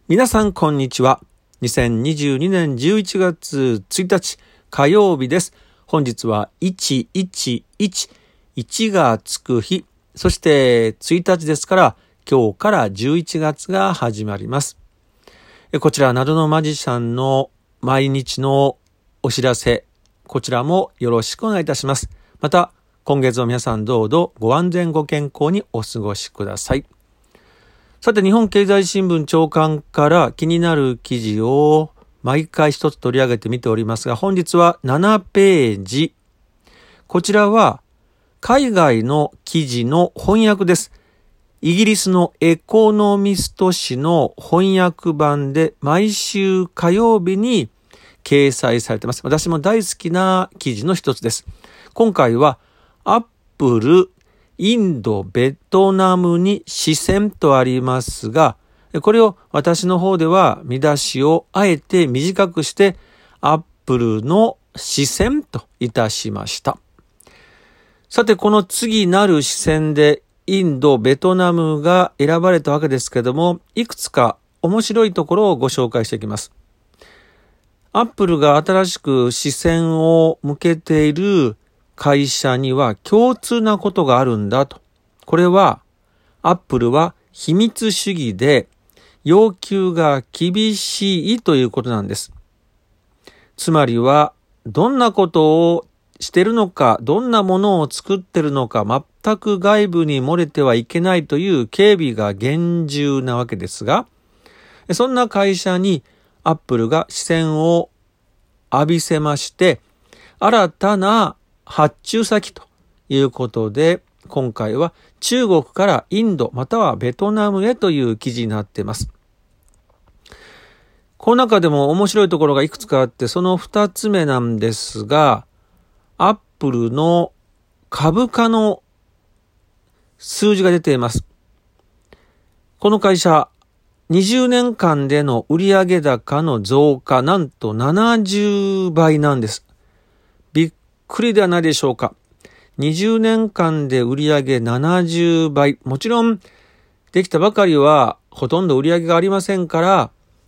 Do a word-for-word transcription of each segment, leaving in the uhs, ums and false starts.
皆さんこんにちは。にせんにじゅうにねんじゅういちがつついたち火曜日です。本日はいちいちいち、いちがつく日、そしてついたちですから今日からじゅういちがつが始まります。こちらなどのマジシャンの毎日のお知らせ、こちらもよろしくお願いいたします。また今月も皆さんどうぞご安全ご健康にお過ごしください。さて、日本経済新聞朝刊から気になる記事を毎回一つ取り上げてみておりますが、本日はななページ。こちらは海外の記事の翻訳です。イギリスのエコノミスト誌の翻訳版で毎週火曜日に掲載されています。私も大好きな記事の一つです。今回はアップル、インド、ベトナムに視線とありますが、これを私の方では見出しをあえて短くしてアップルの視線といたしました。さて、この次なる視線でインド、ベトナムが選ばれたわけですけども、いくつか面白いところをご紹介していきます。アップルが新しく視線を向けている会社には共通なことがあるんだと。これはアップルは秘密主義で要求が厳しいということなんです。つまりはどんなことをしているのか、どんなものを作っているのか、全く外部に漏れてはいけないという警備が厳重なわけですが、そんな会社にアップルが視線を浴びせまして、新たな発注先ということで、今回は中国からインドまたはベトナムへという記事になっています。この中でも面白いところがいくつかあって、その二つ目なんですが、アップルの株価の数字が出ています。この会社、にじゅうねんかんでの売上高の増加、なんとななじゅうばいなんです。びっくりではないでしょうか。にじゅうねんかんで売上ななじゅうばい。もちろん、できたばかりはほとんど売上がありませんから、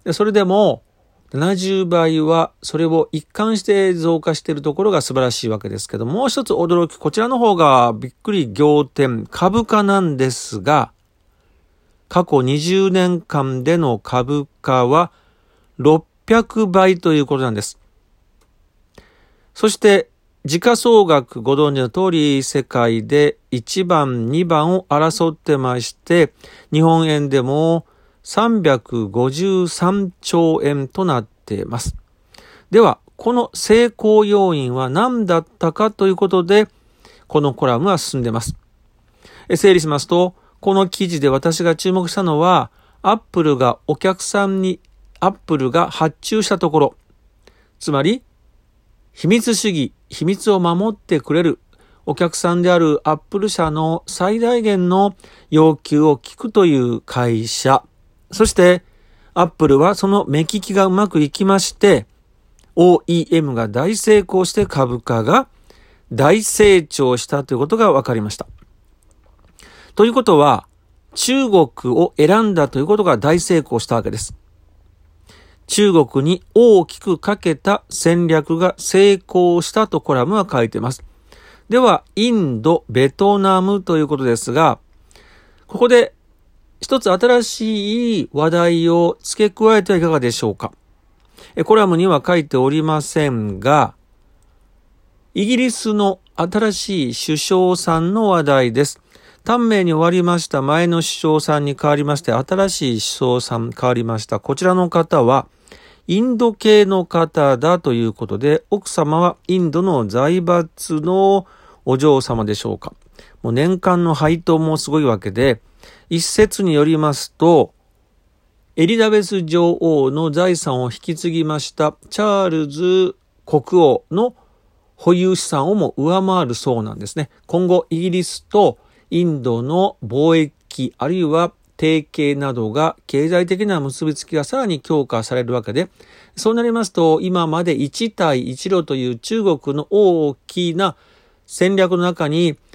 それでもななじゅうばいはそれを一貫して増加しているところが素晴らしいわけですけど、もう一つ驚き、こちらの方がびっくり仰天、株価なんですが、過去にじゅうねんかんでの株価はろっぴゃくばいということなんです。そして、時価総額ご存知の通り世界でいちばん、にばんを争ってまして、日本円でもさんびゃくごじゅうさんちょうえんとなっています。では、この成功要因は何だったかということで、このコラムは進んでいます。整理しますと、この記事で私が注目したのは、アップルがお客さんに、アップルが発注したところ、つまり、秘密主義、秘密を守ってくれるお客さんであるアップル社の最大限の要求を聞くという会社。そして、アップルはその目利きがうまくいきまして、オーイーエム が大成功して株価が大成長したということが分かりました。ということは、中国を選んだということが大成功したわけです。中国に大きくかけた戦略が成功したとコラムは書いています。では、インド、ベトナムということですが、ここで一つ新しい話題を付け加えてはいかがでしょうか。コラムには書いておりませんが、イギリスの新しい首相さんの話題です。短命に終わりました前の首相さんに代わりまして、新しい首相さん変わりました。こちらの方は、インド系の方だということで、奥様はインドの財閥のお嬢様でしょうか。もう年間の配当もすごいわけで、一説によりますと、エリザベス女王の財産を引き継ぎましたチャールズ国王の保有資産をも上回るそうなんですね。今後イギリスとインドの貿易あるいは提携などが経済的な結びつきがさらに強化されるわけで、そうなりますと今まで一帯一路という中国の大きな戦略の中に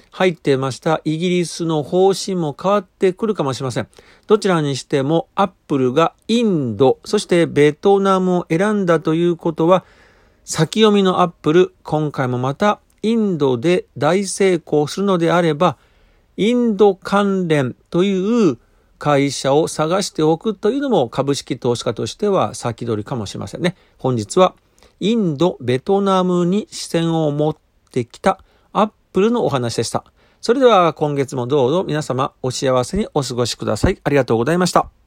入っていましたイギリスの方針も変わってくるかもしれません。どちらにしてもアップルがインド、そしてベトナムを選んだということは、先読みのアップル、今回もまたインドで大成功するのであれば、インド関連という会社を探しておくというのも株式投資家としては先取りかもしれませんね。本日はインド、ベトナムに視線を持ってきたアップルのお話でした。それでは今月もどうぞ皆様お幸せにお過ごしください。ありがとうございました。